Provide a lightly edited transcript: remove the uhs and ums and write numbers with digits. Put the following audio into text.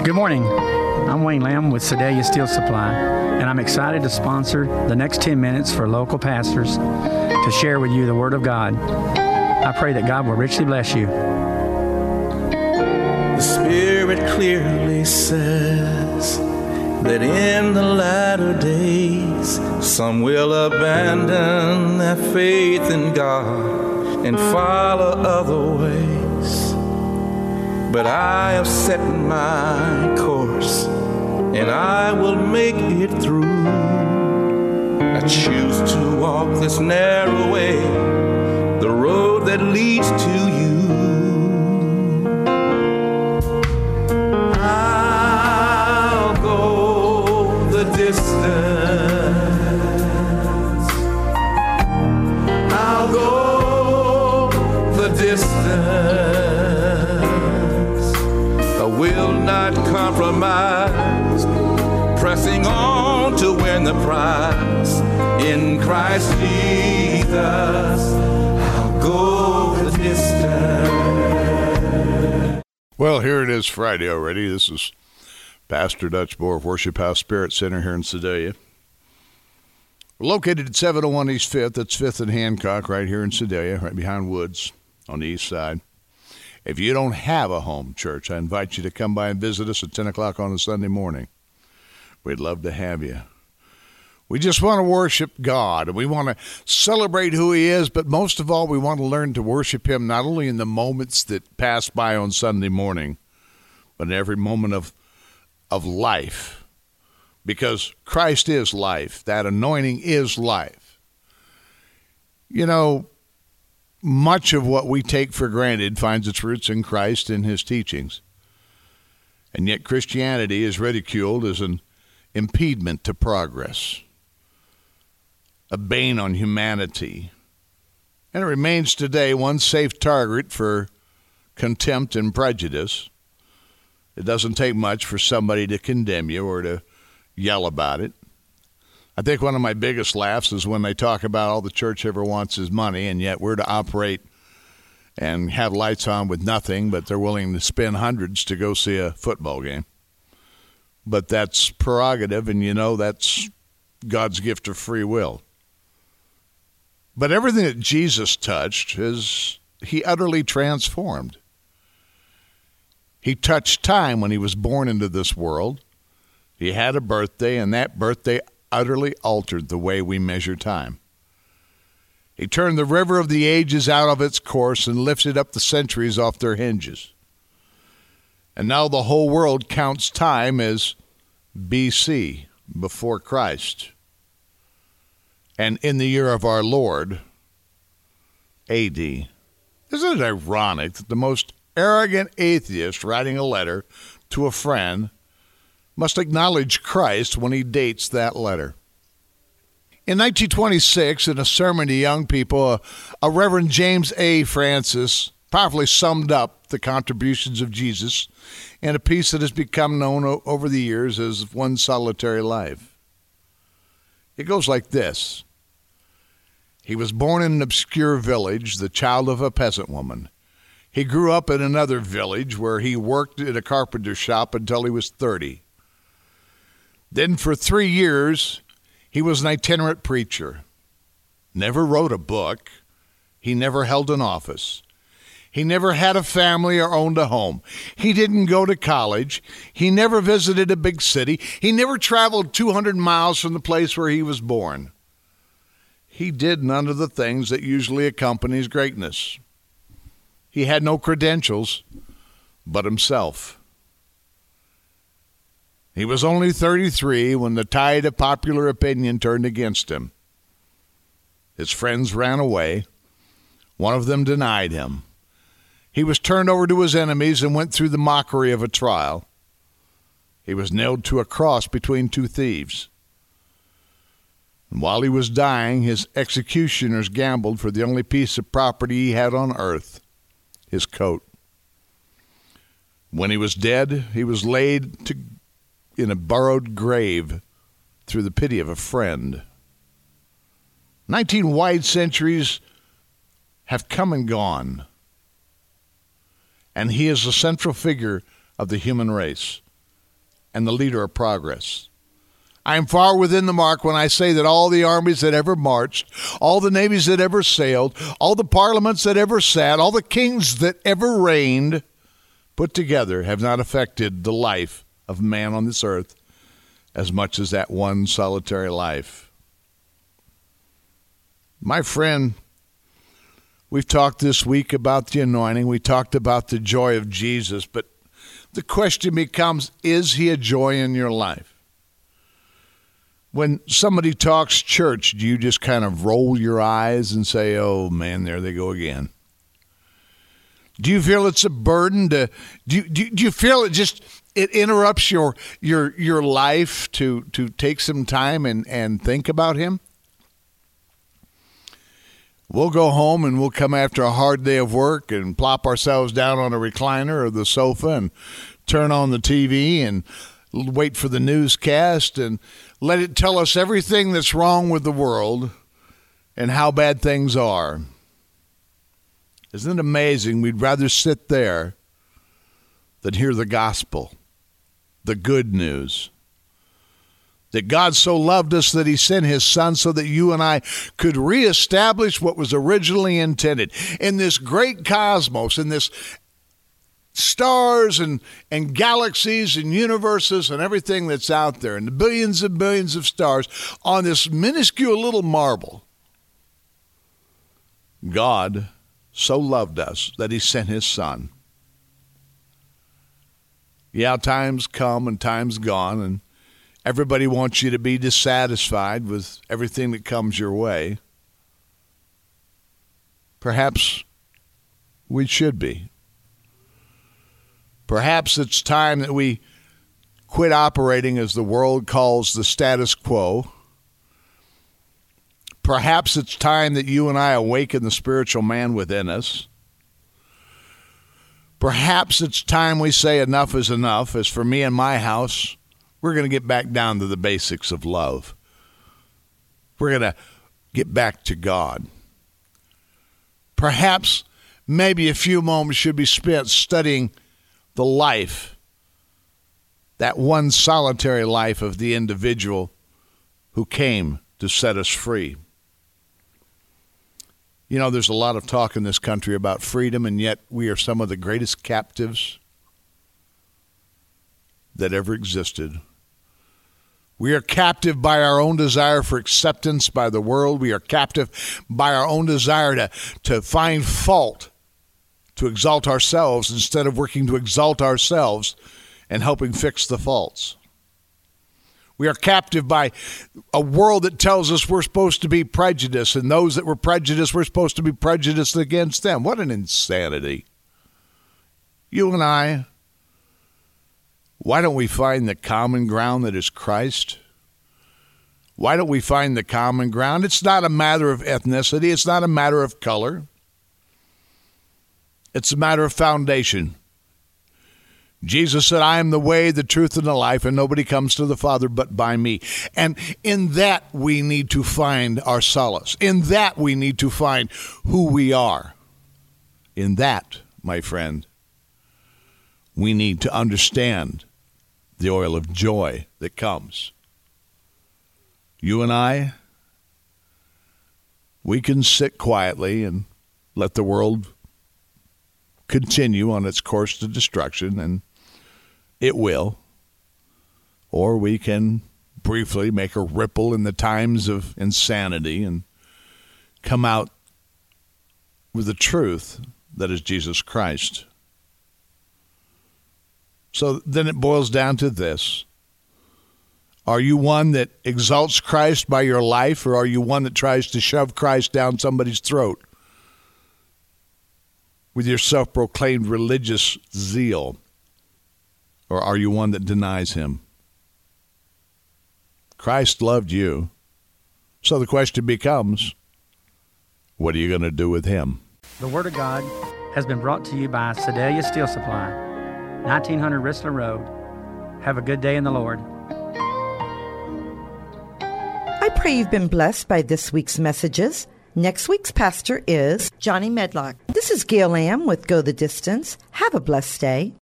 Good morning. I'm Wayne Lamb with Sedalia Steel Supply, and I'm excited to sponsor the next 10 minutes for local pastors to share with you the Word of God. I pray that God will richly bless you. The Spirit clearly says that in the latter days some will abandon their faith in God and follow other ways. But I have set my course, and I will make it through. I choose to walk this narrow way, the road that leads to you. I'll go the distance. I'll go the distance. Will not compromise, pressing on to win the prize. In Christ Jesus, I'll go the distance. Well, here it is, Friday already. This is Pastor Dutch Moore of Worship House Spirit Center here in Sedalia. We're located at 701 East 5th. That's 5th and Hancock right here in Sedalia, right behind Woods on the east side. If you don't have a home church, I invite you to come by and visit us at 10 o'clock on a Sunday morning. We'd love to have you. We just want to worship God, and we want to celebrate who He is, but most of all, we want to learn to worship Him not only in the moments that pass by on Sunday morning, but in every moment of life, because Christ is life. That anointing is life. You know, much of what we take for granted finds its roots in Christ and His teachings. And yet Christianity is ridiculed as an impediment to progress, a bane on humanity. And it remains today one safe target for contempt and prejudice. It doesn't take much for somebody to condemn you or to yell about it. I think one of my biggest laughs is when they talk about all the church ever wants is money, and yet we're to operate and have lights on with nothing, but they're willing to spend hundreds to go see a football game. But that's prerogative, and you know that's God's gift of free will. But everything that Jesus touched, He utterly transformed. He touched time when He was born into this world. He had a birthday, and that birthday utterly altered the way we measure time. He turned the river of the ages out of its course and lifted up the centuries off their hinges. And now the whole world counts time as BC, before Christ. And in the year of our Lord, AD. Isn't it ironic that the most arrogant atheist writing a letter to a friend must acknowledge Christ when he dates that letter? In 1926, in a sermon to young people, a Reverend James A. Francis powerfully summed up the contributions of Jesus in a piece that has become known over the years as One Solitary Life. It goes like this. He was born in an obscure village, the child of a peasant woman. He grew up in another village where he worked at a carpenter shop until he was 30. Then for 3 years, he was an itinerant preacher. Never wrote a book. He never held an office. He never had a family or owned a home. He didn't go to college. He never visited a big city. He never traveled 200 miles from the place where he was born. He did none of the things that usually accompanies greatness. He had no credentials but himself. He was only 33 when the tide of popular opinion turned against him. His friends ran away. One of them denied him. He was turned over to his enemies and went through the mockery of a trial. He was nailed to a cross between two thieves. And while he was dying, his executioners gambled for the only piece of property he had on earth, his coat. When he was dead, he was laid in a borrowed grave through the pity of a friend. 19 wide centuries have come and gone, and he is the central figure of the human race. and the leader of progress. I am far within the mark when I say that all the armies that ever marched, all the navies that ever sailed, all the parliaments that ever sat, all the kings that ever reigned, put together have not affected the life of man on this earth as much as that one solitary life. My friend, we've talked this week about the anointing. We talked about the joy of Jesus, but the question becomes, is he a joy in your life? When somebody talks church, do you just kind of roll your eyes and say, oh, man, there they go again? Do you feel it's a burden? Do you feel it interrupts your life to take some time and think about him? We'll go home and we'll come after a hard day of work and plop ourselves down on a recliner or the sofa and turn on the TV and wait for the newscast and let it tell us everything that's wrong with the world and how bad things are. Isn't it amazing? We'd rather sit there than hear the gospel, the good news. That God so loved us that he sent his son so that you and I could reestablish what was originally intended. In this great cosmos, in this stars and galaxies and universes and everything that's out there, and the billions and billions of stars on this minuscule little marble, God so loved us that he sent his son. Yeah, times come and times gone, and everybody wants you to be dissatisfied with everything that comes your way. Perhaps we should be. Perhaps it's time that we quit operating as the world calls the status quo. Perhaps it's time that you and I awaken the spiritual man within us. Perhaps it's time we say enough is enough. As for me and my house, we're going to get back down to the basics of love. We're going to get back to God. Perhaps maybe a few moments should be spent studying the life, that one solitary life of the individual who came to set us free. You know, there's a lot of talk in this country about freedom, and yet we are some of the greatest captives that ever existed. We are captive by our own desire for acceptance by the world. We are captive by our own desire to find fault, to exalt ourselves instead of working to exalt ourselves and helping fix the faults. We are captive by a world that tells us we're supposed to be prejudiced, and those that were prejudiced, we're supposed to be prejudiced against them. What an insanity. You and I, why don't we find the common ground that is Christ? Why don't we find the common ground? It's not a matter of ethnicity. It's not a matter of color. It's a matter of foundation. Jesus said, I am the way, the truth, and the life, and nobody comes to the Father but by me. And in that we need to find our solace. In that we need to find who we are. In that, my friend, we need to understand the oil of joy that comes. You and I, we can sit quietly and let the world continue on its course to destruction, and it will. Or we can briefly make a ripple in the times of insanity and come out with the truth that is Jesus Christ. So then it boils down to this. Are you one that exalts Christ by your life, or are you one that tries to shove Christ down somebody's throat with your self-proclaimed religious zeal? Or are you one that denies him? Christ loved you. So the question becomes, what are you going to do with him? The Word of God has been brought to you by Sedalia Steel Supply, 1900 Rissler Road. Have a good day in the Lord. I pray you've been blessed by this week's messages. Next week's pastor is Johnny Medlock. This is Gail Lamb with Go the Distance. Have a blessed day.